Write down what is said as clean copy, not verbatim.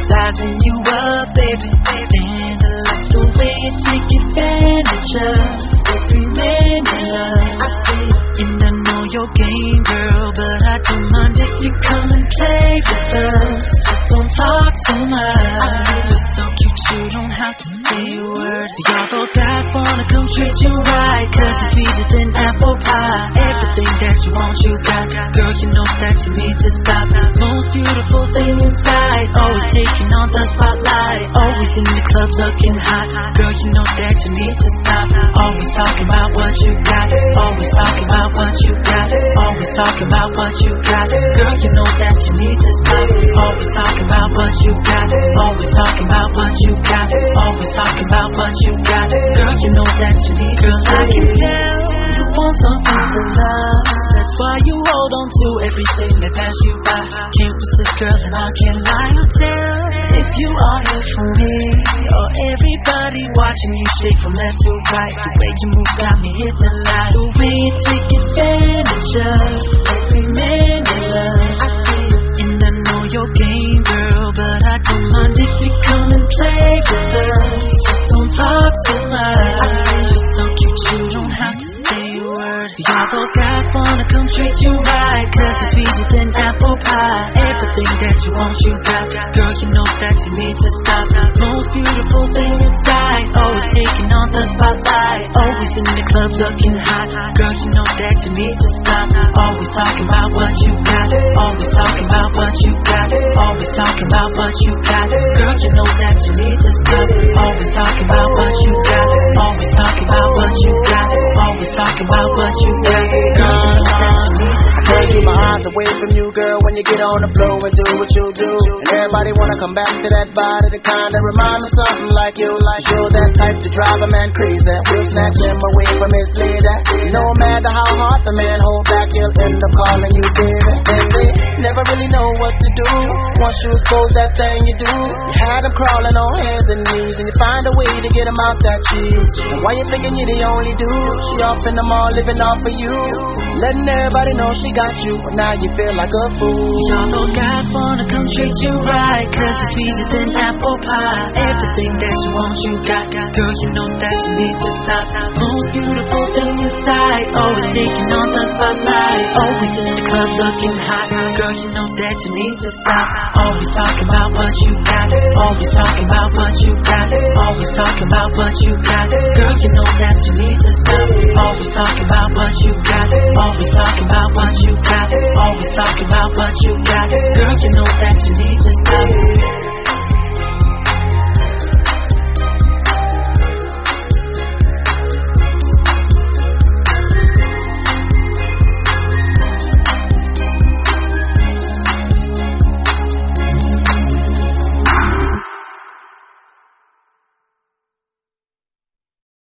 sizing you up, baby. And I like the way you take advantage of every man you love. I see it, and I know your game, girl, but I don't mind if you come and play with us. Just don't talk too much. I think you're so cute, you don't have to say a word. See, all those guys wanna come treat you right, 'cause you're sweeter than apple pie. Everything that you want, you got. Girl, you know that you need to stop. Most beautiful thing inside, always taking on the spotlight. Always in the club looking hot. Girl, you know that you need to stop. Always talking about what you got. Always talking about what you got. Always talking about what you got. Girl, you know that you need to stop. Always talking about what you got. Always talking about what you got. Always talking about what you got. Girl, you know that you need to stop. Girl, I can tell you want something to love. That's why you hold on to everything that passed you by. Can't resist, girl, and I can't lie. I'll tell if you are here for me, or everybody watching you shake from left to right. The way you move got me hypnotized. The way you take advantage of every man you love. I see it, and I know your game, girl, but I don't mind if you come and play with us. Just don't talk too much. I think you're so cute, you don't have to say a word. See, all those guys wanna come treat you right, 'cause you're sweeter than apple pie. Everything that you want, you got. Girl, you know that you need to stop. Most beautiful thing inside, always taking on the spotlight. Always in the club looking hot. Girl, you know that you need to stop. Always talking about what you got. Always talking about what you got. Always talking about what you got. Girl, you know that you need to stop. Always talking about what you got. Always talking about what you got. Always talking about what you got. Girl, you know that you need to stop. Can't keep my eyes away from you, girl, when you get on the floor and do what you do. And everybody wanna come back to that body that kinda remind me something like you. Like you're that type to drive a man crazy. We'll snatch him away from his lady. No matter how hard the man hold back, he'll end up calling you baby. And they never really know what to do. Once you expose that thing you do, you had them crawling on hands and knees, and you find a way to get them out that cheese. And why you thinking you're the only dude? She off in the mall living off of you, letting everybody know she got you, but now you feel like a fool. See, all those guys wanna come treat you right, 'cause you're sweeter than apple pie. Everything that you want, you got. Girl, you know that you need to stop. Most beautiful thing inside, always taking on the spotlight. Always in the club looking hot. Girl, you know that you need to stop. Always talking about what you got. Always talking about what you got. Always talking about what you got. Girl, you know that you need to stop. Always talking about what you got. Always talking about what you got. Always talking about what you got. Girl, you know that you need to stop.